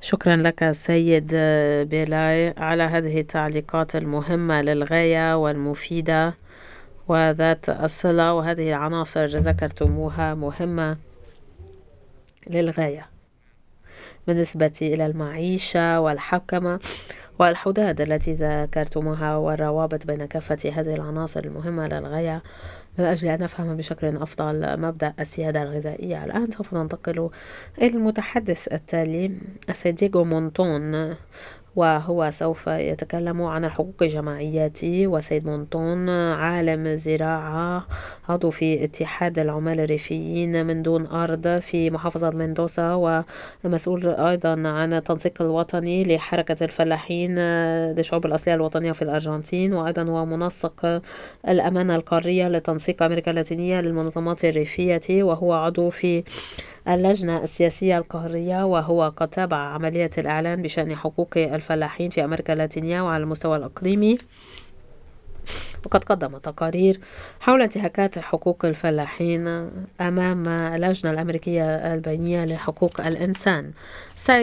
شكرا لك سيد بيلاي على هذه التعليقات المهمة للغاية والمفيدة وذات الصلة، وهذه العناصر ذكرتموها مهمة للغاية بالنسبة إلى المعيشة والحوكمة والحدود التي ذكرتموها والروابط بين كافة هذه العناصر المهمة للغاية من أجل أن نفهم بشكل أفضل مبدأ السيادة الغذائية. الآن سوف ننتقل إلى المتحدث التالي السيد دييغو مونتون، وهو سوف يتكلم عن الحقوق الجماعيات. وسيد مونتون عالم زراعة، عضو في اتحاد العمال الريفيين من دون أرض في محافظة مندوسا، ومسؤول أيضا عن التنسيق الوطني لحركة الفلاحين للشعوب الأصلية الوطنية في الأرجنتين، وأيضا هو منسق الأمانة القارية لتنسيق أمريكا اللاتينية للمنظمات الريفية، وهو عضو في اللجنة السياسية القهرية، وهو قد تابع عملية الإعلان بشأن حقوق الفلاحين في أمريكا اللاتينية وعلى المستوى الإقليمي، وقد قدم تقارير حول انتهاكات حقوق الفلاحين أمام اللجنة الأمريكية البينية لحقوق الإنسان.